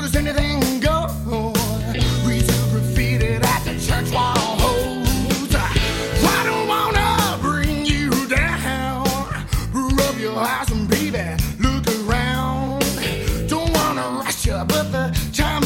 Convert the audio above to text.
does anything go? We do graffiti at the church wall holes. I don't wanna bring you down. Rub your eyes and baby, look around. Don't wanna rush you, but the time